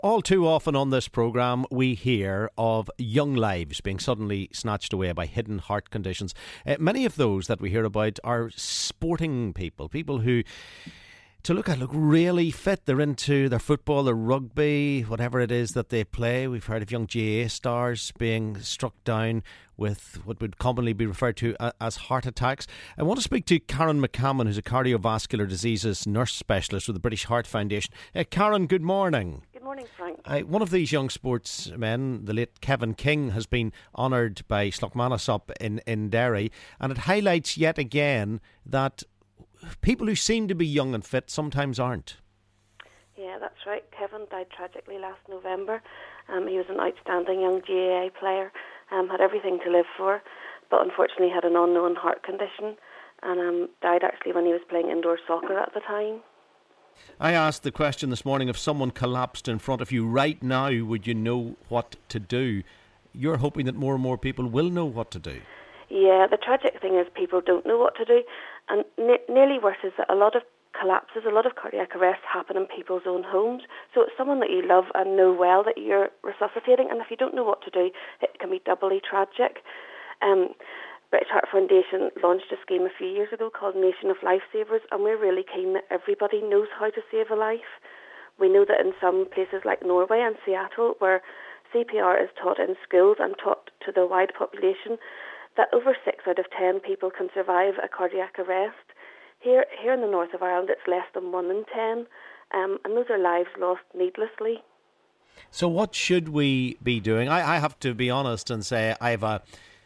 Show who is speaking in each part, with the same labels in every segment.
Speaker 1: All too often on this programme we hear of young lives being suddenly snatched away by hidden heart conditions. Many of those that we hear about are sporting people who, to look really fit. They're into their football, their rugby, whatever it is that they play. We've heard of young GAA stars being struck down with what would commonly be referred to as heart attacks. I want to speak to Karen McCammon, who's a cardiovascular diseases nurse specialist with the British Heart Foundation. Karen, good morning.
Speaker 2: Good morning, Frank.
Speaker 1: One of these young sportsmen, the late Kevin King, has been honoured by Slough-Manasop in Derry, and it highlights yet again that people who seem to be young and fit sometimes aren't.
Speaker 2: Yeah, that's right. Kevin died tragically last November. He was an outstanding young GAA player, had everything to live for, but unfortunately had an unknown heart condition and died actually when he was playing indoor soccer at the time.
Speaker 1: I asked the question this morning, if someone collapsed in front of you right now, would you know what to do? You're hoping that more and more people will know what to do.
Speaker 2: Yeah, the tragic thing is people don't know what to do, and nearly worse is that a lot of collapses, a lot of cardiac arrests happen in people's own homes. So it's someone that you love and know well that you're resuscitating, and if you don't know what to do, it can be doubly tragic. British Heart Foundation launched a scheme a few years ago called Nation of Lifesavers, and we're really keen that everybody knows how to save a life. We know that in some places like Norway and Seattle, where CPR is taught in schools and taught to the wide population, that over 6 out of 10 people can survive a cardiac arrest. Here in the north of Ireland, it's less than 1 in 10, and those are lives lost needlessly.
Speaker 1: So what should we be doing? I have to be honest and say I have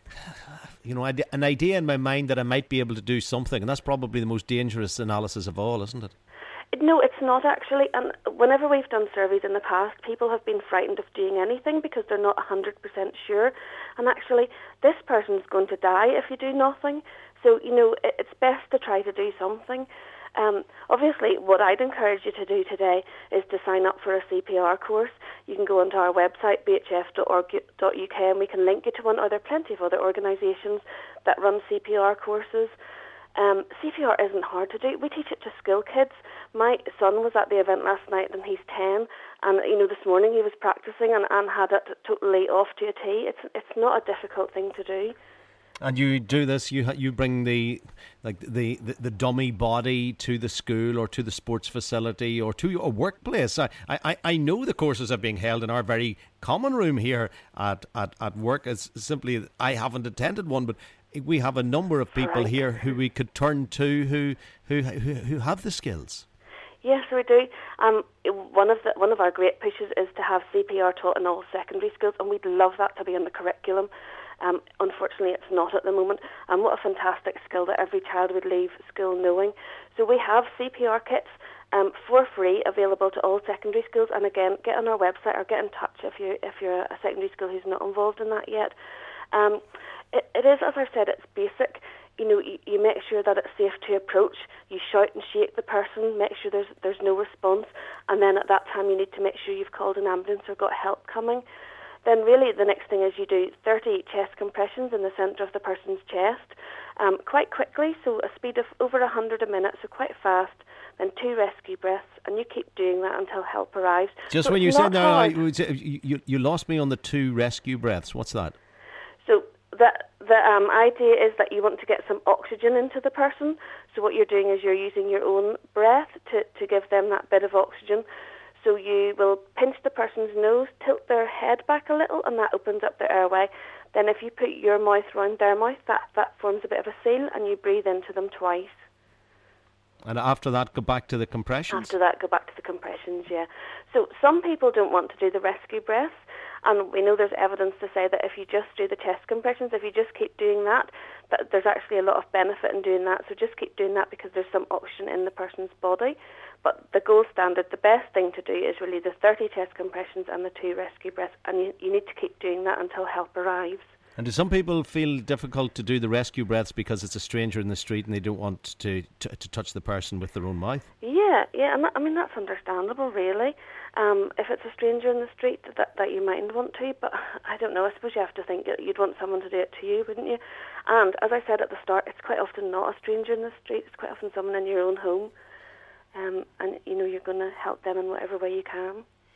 Speaker 1: an idea in my mind that I might be able to do something, and that's probably the most dangerous analysis of all, isn't it?
Speaker 2: No, it's not actually. And whenever we've done surveys in the past, people have been frightened of doing anything because they're not 100% sure. And actually, this person's going to die if you do nothing. So, it's best to try to do something. Obviously, what I'd encourage you to do today is to sign up for a CPR course. You can go onto our website, bhf.org.uk, and we can link you to one, or there are plenty of other organisations that run CPR courses. CPR isn't hard to do. We teach it to school kids. My son was at the event last night and he's 10, and this morning he was practising and had it totally off to a T. It's not a difficult thing to do.
Speaker 1: And you do this, you bring the dummy body to the school or to the sports facility or to your workplace. I know the courses are being held in our very common room here at work. It's simply I haven't attended one, but we have a number of people here who we could turn to who have the skills.
Speaker 2: Yes, we do. One of our great pushes is to have CPR taught in all secondary schools, and we'd love that to be in the curriculum. Unfortunately, it's not at the moment. And what a fantastic skill that every child would leave school knowing. So we have CPR kits for free available to all secondary schools. And again, get on our website or get in touch if you're a secondary school who's not involved in that yet. It is, as I've said, it's basic. You make sure that it's safe to approach. You shout and shake the person, make sure there's no response, and then at that time you need to make sure you've called an ambulance or got help coming. Then really the next thing is you do 30 chest compressions in the centre of the person's chest, quite quickly, so a speed of over 100 a minute, so quite fast, then 2 rescue breaths, and you keep doing that until help arrives.
Speaker 1: Just
Speaker 2: so
Speaker 1: when you said that, you lost me on the 2 rescue breaths. What's that?
Speaker 2: So the idea is that you want to get some oxygen into the person. So what you're doing is you're using your own breath to give them that bit of oxygen. So you will pinch the person's nose, tilt their head back a little, and that opens up their airway. Then if you put your mouth around their mouth, that forms a bit of a seal, and you breathe into them twice.
Speaker 1: And after that, go back to the compressions?
Speaker 2: After that, go back to the compressions, yeah. So some people don't want to do the rescue breaths, and we know there's evidence to say that if you just do the chest compressions, if you just keep doing that there's actually a lot of benefit in doing that. So just keep doing that because there's some oxygen in the person's body. But the gold standard, the best thing to do is really the 30 chest compressions and the 2 rescue breaths, and you need to keep doing that until help arrives.
Speaker 1: And do some people feel difficult to do the rescue breaths because it's a stranger in the street and they don't want to touch the person with their own mouth?
Speaker 2: Yeah, and that's understandable, really. If it's a stranger in the street, that you mightn't want to, but I don't know, I suppose you have to think that you'd want someone to do it to you, wouldn't you? And as I said at the start, it's quite often not a stranger in the street, it's quite often someone in your own home, and you're going to help them in whatever way you can.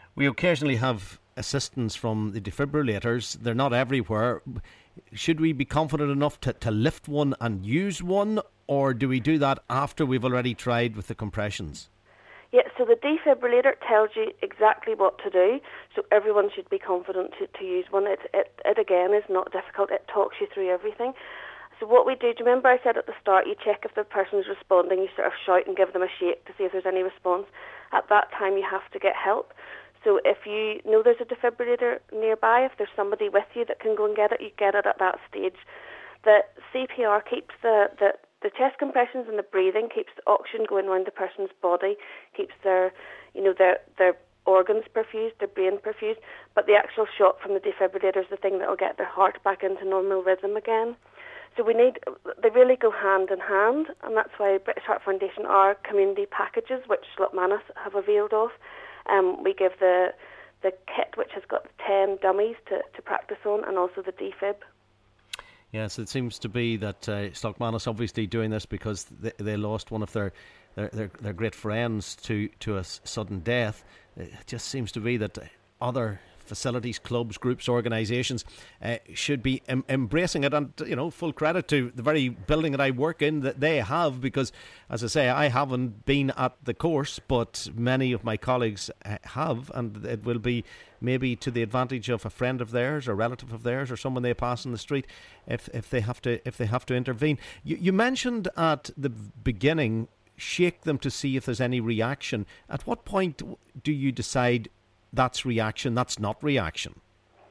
Speaker 1: We occasionally have assistance from the defibrillators. They're not everywhere. Should we be confident enough to lift one and use one, or do we do that after we've already tried with the compressions?
Speaker 2: Yeah, so the defibrillator tells you exactly what to do, so everyone should be confident to use one. It again is not difficult. It talks you through everything. So what we do you remember I said at the start, you check if the person's responding, you sort of shout and give them a shake to see if there's any response. At that time you have to get help. So if you know there's a defibrillator nearby, if there's somebody with you that can go and get it, you get it at that stage. The CPR keeps the chest compressions and the breathing, keeps the oxygen going around the person's body, keeps their organs perfused, their brain perfused, but the actual shot from the defibrillator is the thing that will get their heart back into normal rhythm again. So they really go hand in hand, and that's why British Heart Foundation are community packages, which Slotmanus have availed of. We give the kit, which has got 10 dummies to practice on, and also the defib.
Speaker 1: Yes, it seems to be that Slotmanus obviously doing this because they lost one of their great friends to a sudden death. It just seems to be that other facilities, clubs, groups, organisations should be embracing it, and full credit to the very building that I work in that they have, because as I say, I haven't been at the course, but many of my colleagues have, and it will be maybe to the advantage of a friend of theirs, or relative of theirs, or someone they pass in the street if they have to intervene. You mentioned at the beginning, shake them to see if there's any reaction. At what point do you decide that's reaction, that's not reaction?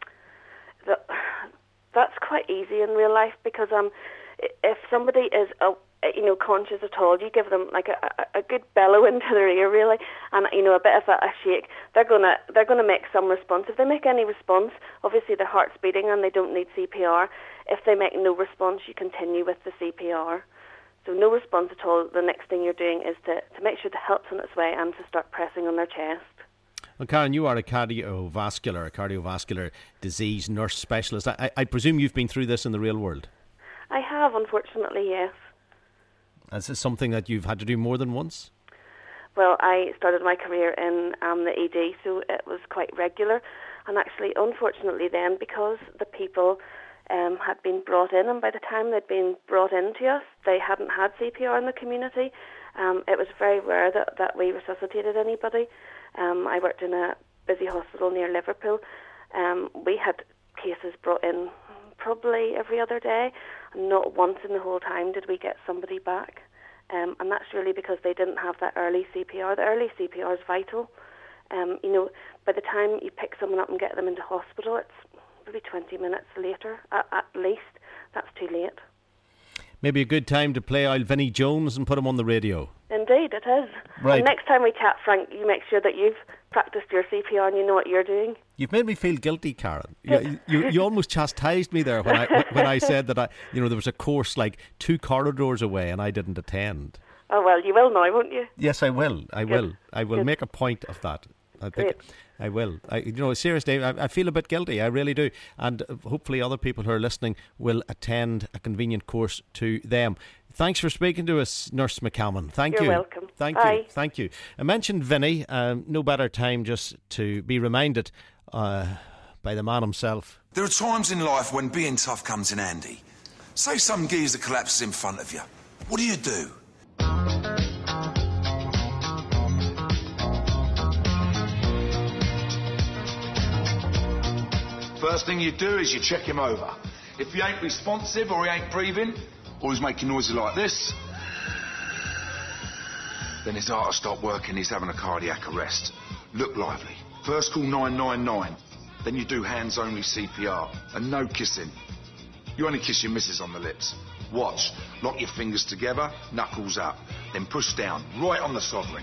Speaker 2: That's quite easy in real life, because if somebody is conscious at all, you give them like a good bellow into their ear, really, and a bit of a shake. They're gonna make some response. If they make any response, obviously their heart's beating and they don't need CPR. If they make no response, you continue with the CPR. So no response at all, the next thing you're doing is to make sure the help's on its way and to start pressing on their chest.
Speaker 1: Well, Karen, you are a cardiovascular disease nurse specialist. I presume you've been through this in the real world?
Speaker 2: I have, unfortunately, yes.
Speaker 1: Is this something that you've had to do more than once?
Speaker 2: Well, I started my career in the ED, so it was quite regular. And actually, unfortunately then, because the people had been brought in, and by the time they'd been brought into us, they hadn't had CPR in the community. It was very rare that we resuscitated anybody. I worked in a busy hospital near Liverpool. We had cases brought in probably every other day, and not once in the whole time did we get somebody back. And that's really because they didn't have that early CPR. The early CPR is vital. By the time you pick someone up and get them into hospital, it's maybe 20 minutes later at least. That's too late.
Speaker 1: Maybe a good time to play old Vinnie Jones and put him on the radio.
Speaker 2: Indeed, it is.
Speaker 1: Right.
Speaker 2: And next time we chat, Frank, you make sure that you've practiced your CPR and you know what you're doing.
Speaker 1: You've made me feel guilty, Karen. You almost chastised me there when I said that there was a course like 2 corridors away and I didn't attend.
Speaker 2: Oh well, you will now, won't you?
Speaker 1: Yes, I will. I will
Speaker 2: Good.
Speaker 1: make a point of that. I think I will. Seriously, I feel a bit guilty. I really do. And hopefully other people who are listening will attend a convenient course to them. Thanks for speaking to us, Nurse McCalman. Thank you.
Speaker 2: You're welcome.
Speaker 1: Thank you. I mentioned Vinnie. No better time just to be reminded by the man himself.
Speaker 3: There are times in life when being tough comes in handy. Say some geezer collapses in front of you. What do?
Speaker 4: First thing you do is you check him over. If he ain't responsive, or he ain't breathing, or he's making noises like this, then his heart will stop working, he's having a cardiac arrest. Look lively. First call 999. Then you do hands-only CPR, and no kissing. You only kiss your missus on the lips. Watch. Lock your fingers together, knuckles up. Then push down, right on the sovereign.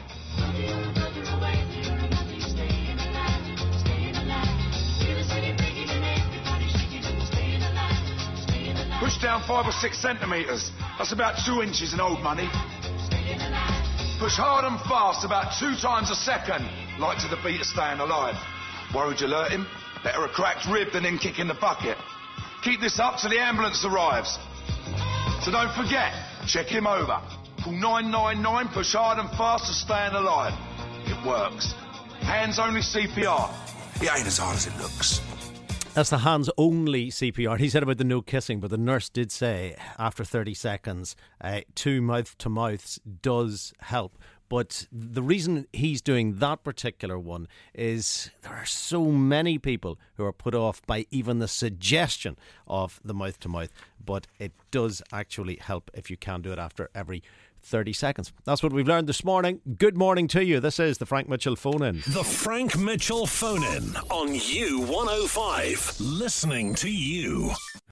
Speaker 4: Push down 5 or 6 centimetres. That's about 2 inches in old money. Push hard and fast, about 2 times a second, like to the beat of staying alive. Worried you'll hurt him? Better a cracked rib than him kicking the bucket. Keep this up till the ambulance arrives. So don't forget, check him over. Call 999, push hard and fast to staying alive. It works. Hands-only CPR.
Speaker 3: It ain't as hard as it looks.
Speaker 1: That's the hands-only CPR. He said about the no kissing, but the nurse did say after 30 seconds, 2 mouth-to-mouths does help. But the reason he's doing that particular one is there are so many people who are put off by even the suggestion of the mouth-to-mouth. But it does actually help if you can do it after every 30 seconds. That's what we've learned this morning. Good morning to you. This is the Frank Mitchell Phone-In.
Speaker 5: The Frank Mitchell Phone-In on U105. Listening to you.